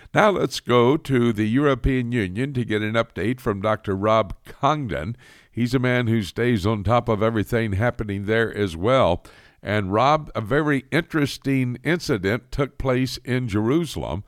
Now let's go to the European Union to get an update from Dr. Rob Congdon. He's a man who stays on top of everything happening there as well. And Rob, a very interesting incident took place in Jerusalem.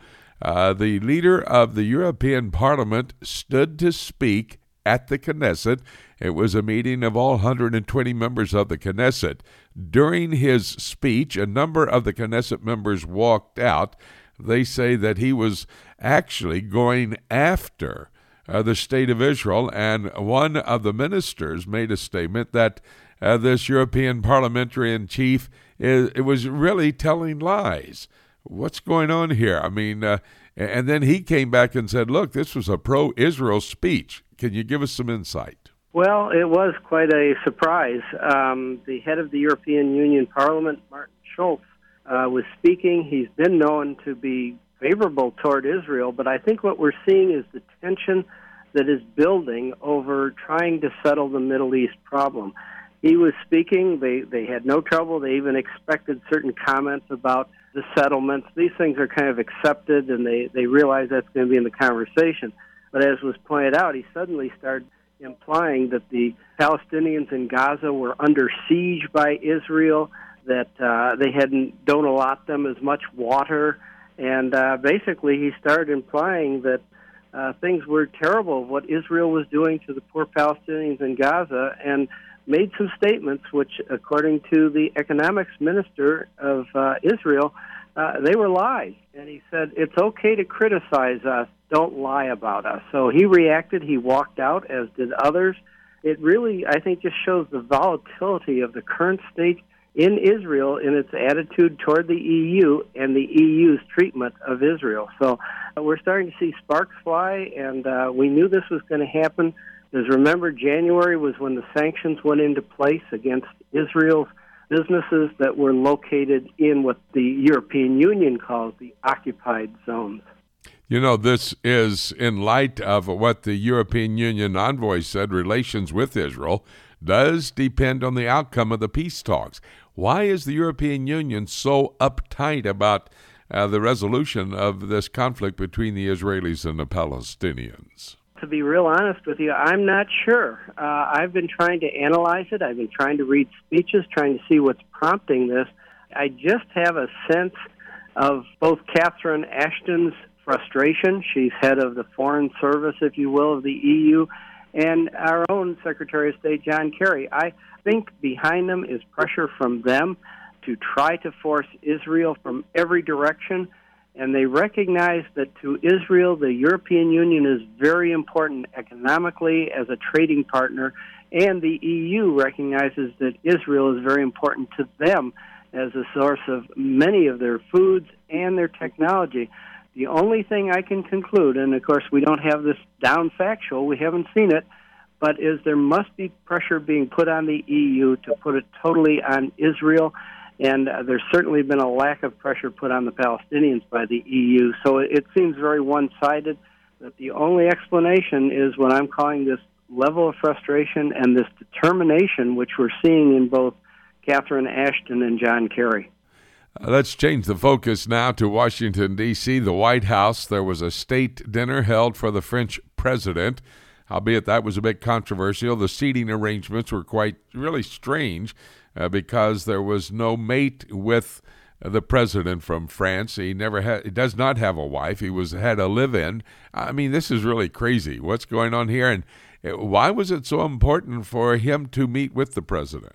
The leader of the European Parliament stood to speak at the Knesset. It was a meeting of all 120 members of the Knesset. During his speech, a number of the Knesset members walked out. They say that he was actually going after the state of Israel, and one of the ministers made a statement that this European parliamentarian-chief it was really telling lies. What's going on here? I mean, and then he came back and said, look, this was a pro-Israel speech. Can you give us some insight? Well, it was quite a surprise. The head of the European Union Parliament, Martin Schulz, was speaking. He's been known to be favorable toward Israel, but I think what we're seeing is the tension that is building over trying to settle the Middle East problem. He was speaking. They had no trouble. They even expected certain comments about the settlements. These things are kind of accepted, and they realize that's going to be in the conversation. But as was pointed out, he suddenly started implying that the Palestinians in Gaza were under siege by Israel, that they don't allot them as much water, and basically he started implying that things were terrible, what Israel was doing to the poor Palestinians in Gaza, and made some statements which, according to the economics minister of Israel, they were lies. And he said, it's okay to criticize us, don't lie about us. So he reacted, he walked out, as did others. It really, I think, just shows the volatility of the current state in Israel in its attitude toward the EU and the EU's treatment of Israel. So we're starting to see sparks fly, and we knew this was going to happen. Because remember, January was when the sanctions went into place against Israel's businesses that were located in what the European Union calls the occupied zones. You know, this is in light of what the European Union envoy said, relations with Israel does depend on the outcome of the peace talks. Why is the European Union so uptight about the resolution of this conflict between the Israelis and the Palestinians? To be real honest with you, I'm not sure. I've been trying to analyze it. I've been trying to read speeches, trying to see what's prompting this. I just have a sense of both Catherine Ashton's frustration. She's head of the Foreign Service, if you will, of the EU, and our own Secretary of State, John Kerry. I think behind them is pressure from them to try to force Israel from every direction. And they recognize that to Israel, the European Union is very important economically as a trading partner, and the EU recognizes that Israel is very important to them as a source of many of their foods and their technology. The only thing I can conclude, and of course we don't have this down factual, we haven't seen it, but is there must be pressure being put on the EU to put it totally on Israel. And there's certainly been a lack of pressure put on the Palestinians by the EU. So it seems very one-sided, that the only explanation is what I'm calling this level of frustration and this determination, which we're seeing in both Catherine Ashton and John Kerry. Let's change the focus now to Washington, D.C., the White House. There was a state dinner held for the French president, albeit that was a bit controversial. The seating arrangements were really strange. Because there was no mate with the president from France. He does not have a wife. He had a live-in. I mean, this is really crazy. What's going on here? And why was it so important for him to meet with the president?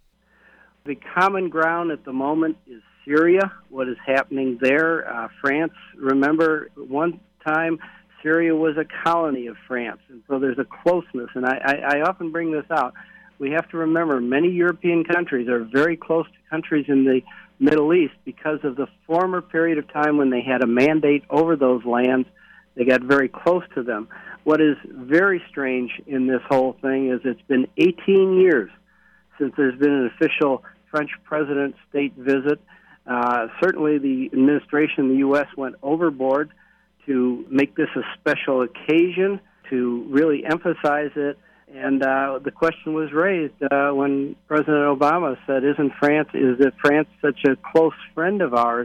The common ground at the moment is Syria, what is happening there. France, remember, one time Syria was a colony of France, and so there's a closeness. And I often bring this out. We have to remember many European countries are very close to countries in the Middle East because of the former period of time when they had a mandate over those lands. They got very close to them. What is very strange in this whole thing is it's been 18 years since there's been an official French president state visit. Certainly the administration in the U.S. went overboard to make this a special occasion, to really emphasize it. And the question was raised when President Obama said, is France such a close friend of ours?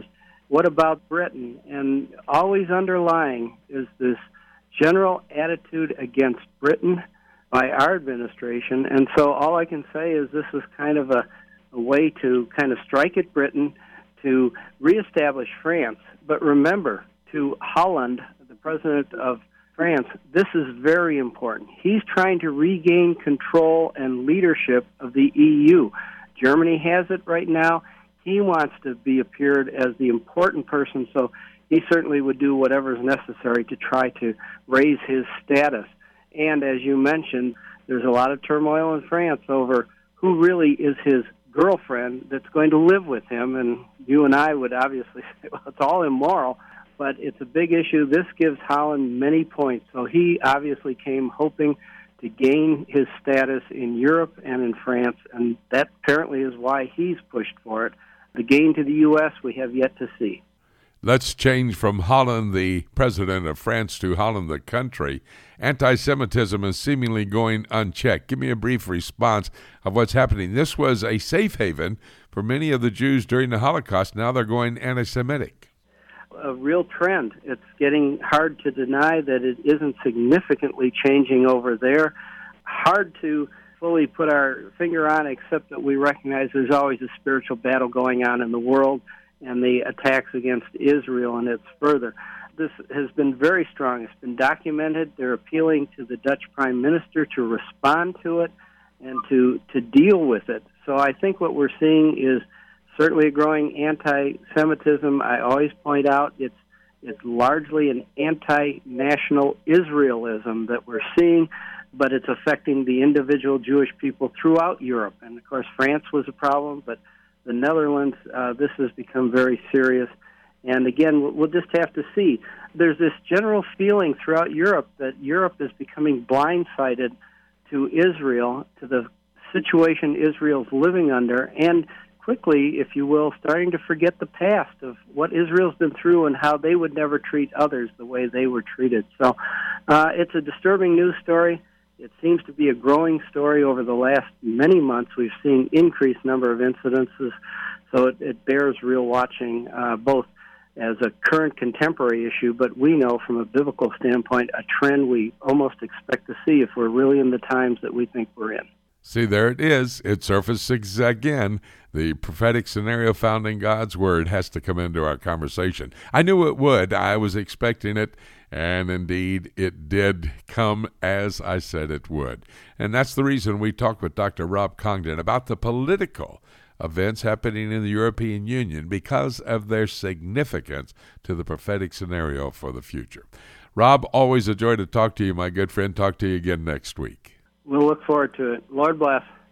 what about Britain? And always underlying is this general attitude against Britain by our administration. And so all I can say is this is kind of a way to kind of strike at Britain, to reestablish France. But remember, to Holland, the president of France, this is very important. He's trying to regain control and leadership of the EU. Germany has it right now. He wants to be appeared as the important person, so he certainly would do whatever is necessary to try to raise his status. And as you mentioned, there's a lot of turmoil in France over who really is his girlfriend that's going to live with him. And you and I would obviously say, well, it's all immoral, but it's a big issue. This gives Holland many points. So he obviously came hoping to gain his status in Europe and in France, and that apparently is why he's pushed for it. The gain to the U.S. we have yet to see. Let's change from Holland, the president of France, to Holland, the country. Anti-Semitism is seemingly going unchecked. Give me a brief response of what's happening. This was a safe haven for many of the Jews during the Holocaust. Now they're going anti-Semitic. A real trend. It's getting hard to deny that it isn't significantly changing over there. Hard to fully put our finger on, except that we recognize there's always a spiritual battle going on in the world, and the attacks against Israel and its further. This has been very strong. It's been documented. They're appealing to the Dutch Prime Minister to respond to it and to deal with it. So I think what we're seeing is certainly a growing anti-Semitism. I always point out it's largely an anti-national Israelism that we're seeing, but it's affecting the individual Jewish people throughout Europe. And, of course, France was a problem, but the Netherlands, this has become very serious. And, again, we'll just have to see. There's this general feeling throughout Europe that Europe is becoming blindsided to Israel, to the situation Israel's living under, and quickly, if you will, starting to forget the past of what Israel's been through and how they would never treat others the way they were treated. So it's a disturbing news story. It seems to be a growing story over the last many months. We've seen increased number of incidences, so it bears real watching, both as a current contemporary issue, but we know from a biblical standpoint a trend we almost expect to see if we're really in the times that we think we're in. See, there it is. It surfaces again. The prophetic scenario found in God's Word has to come into our conversation. I knew it would. I was expecting it, and indeed it did come as I said it would. And that's the reason we talked with Dr. Rob Congdon about the political events happening in the European Union because of their significance to the prophetic scenario for the future. Rob, always a joy to talk to you, my good friend. Talk to you again next week. We'll look forward to it. Lord bless.